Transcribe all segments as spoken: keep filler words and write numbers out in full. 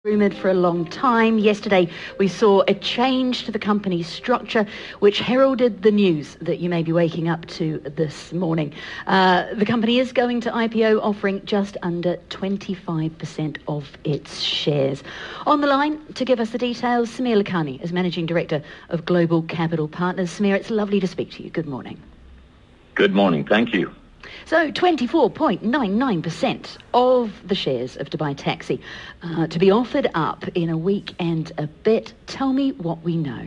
Rumoured for a long time. Yesterday we saw a change to the company's structure which heralded the news that you may be waking up to this morning. Uh, the company is going to I P O, offering just under twenty-five percent of its shares. On the line to give us the details, Samir Lakhani is Managing Director of Global Capital Partners. Samir, it's lovely to speak to you. Good morning. Good morning. Thank you. So twenty-four point nine nine percent of the shares of Dubai Taxi uh, to be offered up in a week and a bit. Tell me what we know.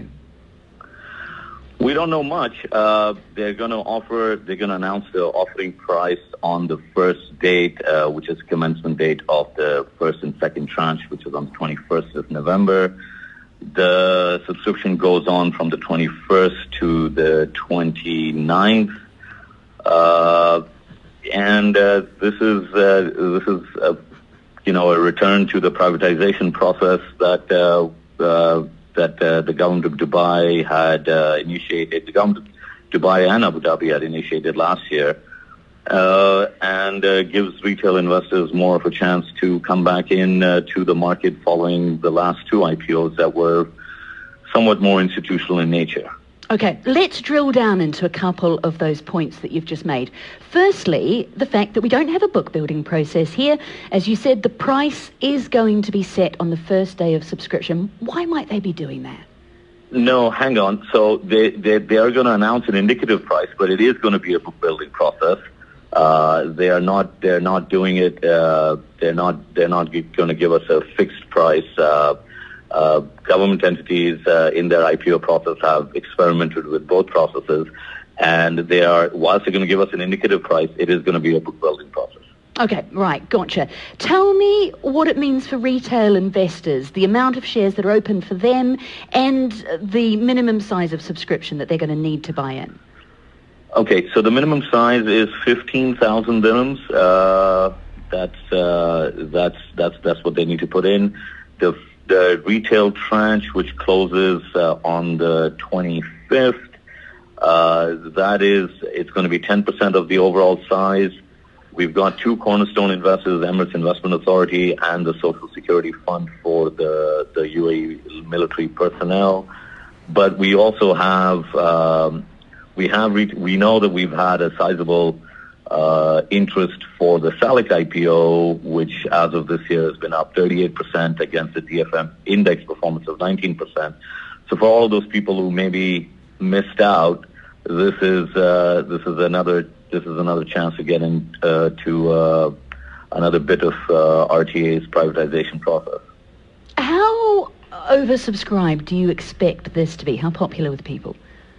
We don't know much. Uh, they're going to offer, they're going to announce the offering price on the first date, uh, which is commencement date of the first and second tranche, which is on the twenty-first of November. The subscription goes on from the twenty-first to the twenty-ninth. Uh, and uh, this is uh, this is uh, you know a return to the privatization process that uh, uh, that uh, the government of Dubai had uh, initiated. The government of Dubai and Abu Dhabi had initiated last year, uh, and uh, gives retail investors more of a chance to come back in uh, to the market following the last two I P Os that were somewhat more institutional in nature. Okay, let's drill down into a couple of those points that you've just made. Firstly, the fact that we don't have a book building process here. As you said, the price is going to be set on the first day of subscription. Why might they be doing that? No, hang on. So they, they, they are going to announce an indicative price, but it is going to be a book building process. Uh, they are not, they're not doing it, uh, they're not, they're not going to give us a fixed price. Uh, Uh, government entities uh, in their I P O process have experimented with both processes, and they are, whilst they're going to give us an indicative price, it is going to be a book building process. Okay, right, gotcha. Tell me what it means for retail investors, the amount of shares that are open for them, and the minimum size of subscription that they're going to need to buy in. Okay, so the minimum size is fifteen thousand dirhams. Uh, that's, uh, that's, that's, that's what they need to put in. The The retail tranche, which closes uh, on the twenty-fifth, uh, that is, it's going to be ten percent of the overall size. We've got two cornerstone investors, Emirates Investment Authority and the Social Security Fund for the, the U A E military personnel. But we also have, um, we have, re- we know that we've had a sizable Uh, interest for the SALIC I P O, which as of this year has been up thirty-eight percent against the D F M index performance of nineteen percent. So for all of those people who maybe missed out, this is uh, this is another this is another chance to get into uh, to, uh, another bit of uh, R T A's privatization process. How oversubscribed do you expect this to be? How popular with people?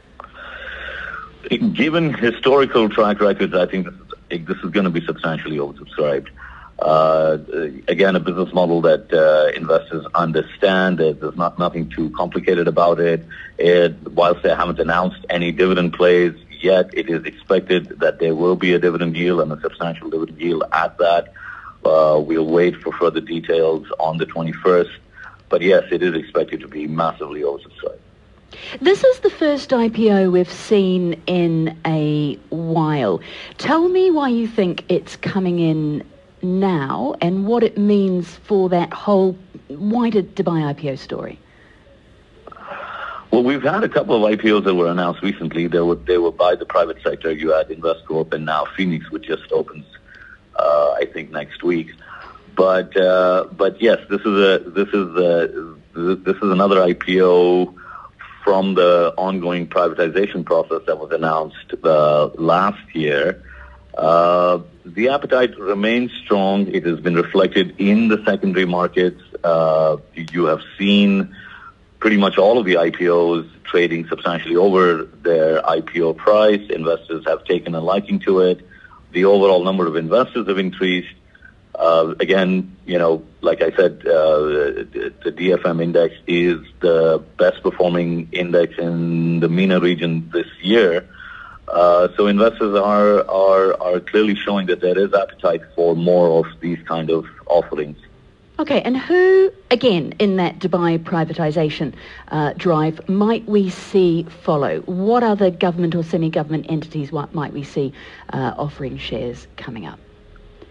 Given historical track records, I think this is, this is going to be substantially oversubscribed. Uh, again, a business model that uh, investors understand. There's not nothing too complicated about it. it. Whilst they haven't announced any dividend plays yet, it is expected that there will be a dividend yield and a substantial dividend yield at that. Uh, we'll wait for further details on the twenty-first. But yes, it is expected to be massively oversubscribed. This is the first I P O we've seen in a while. Tell me why you think it's coming in now and what it means for that whole wider Dubai I P O story. Well, we've had a couple of I P Os that were announced recently. They were, they were by the private sector. You had Investcorp and now Phoenix, which just opens, uh, I think, next week. But uh, but yes, this is a this is a, this is another I P O from the ongoing privatization process that was announced uh, last year. Uh, the appetite remains strong. It has been reflected in the secondary markets. Uh, you have seen pretty much all of the I P Os trading substantially over their I P O price. Investors have taken a liking to it. The overall number of investors have increased. Uh, again, you know, like I said, uh, the, the D F M index is the best performing index in the MENA region this year. Uh, so investors are, are, are clearly showing that there is appetite for more of these kind of offerings. Okay, and who, again, in that Dubai privatisation uh, drive, might we see follow? What other government or semi-government entities what might we see uh, offering shares coming up?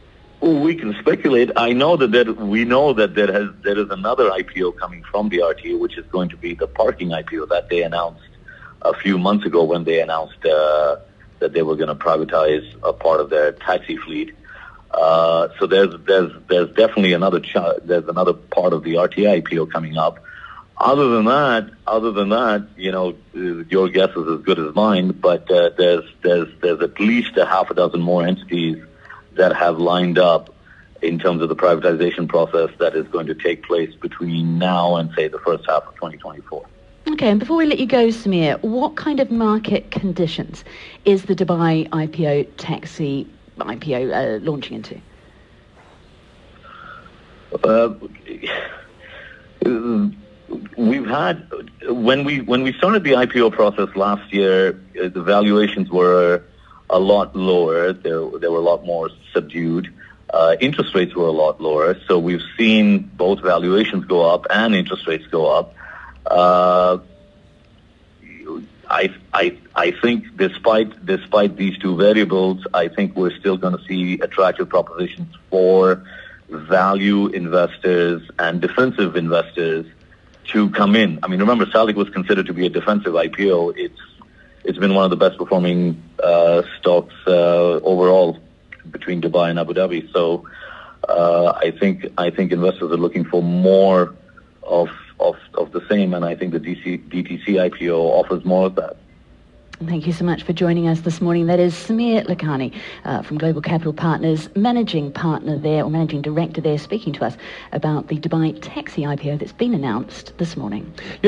Well, we can speculate. I know that there, we know that there has there is another I P O coming from the R T A, which is going to be the parking I P O that they announced a few months ago when they announced uh, that they were going to privatize a part of their taxi fleet. Uh, so there's there's there's definitely another ch- there's another part of the R T A I P O coming up. Other than that, other than that, you know, your guess is as good as mine. But uh, there's there's there's at least a half a dozen more entities that have lined up in terms of the privatization process that is going to take place between now and, say, the first half of twenty twenty-four. Okay, and before we let you go, Samir, what kind of market conditions is the Dubai I P O taxi I P O uh, launching into? Uh, we've had, when we when we started the I P O process last year, uh, the valuations were a lot lower. They, they were a lot more subdued. Uh, interest rates were a lot lower. So we've seen both valuations go up and interest rates go up. Uh, I, I, I think despite, despite these two variables, I think we're still going to see attractive propositions for value investors and defensive investors to come in. I mean, remember, Salik was considered to be a defensive I P O. It's It's been one of the best performing uh, stocks uh, overall between Dubai and Abu Dhabi. So uh, I think I think investors are looking for more of of of the same, and I think the D C, D T C I P O offers more of that. Thank you so much for joining us this morning. That is Samir Lakhani uh, from Global Capital Partners, managing partner there, or managing director there, speaking to us about the Dubai taxi I P O that's been announced this morning.